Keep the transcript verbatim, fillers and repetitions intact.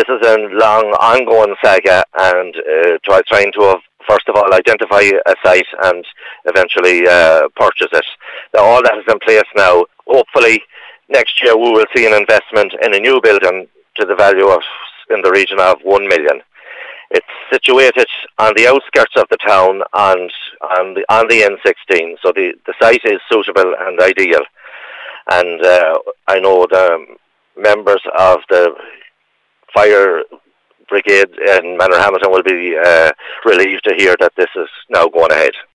this is a long, ongoing saga, and uh, try, trying to, uh, first of all, identify a site and eventually uh, purchase it. Now, all that is in place now. Hopefully, next year we will see an investment in a new building to the value of in the region of one million. It's situated on the outskirts of the town and on the on the N sixteen, so the, the site is suitable and ideal. And uh, I know the members of the fire brigade in Manorhamilton will be uh, relieved to hear that this is now going ahead.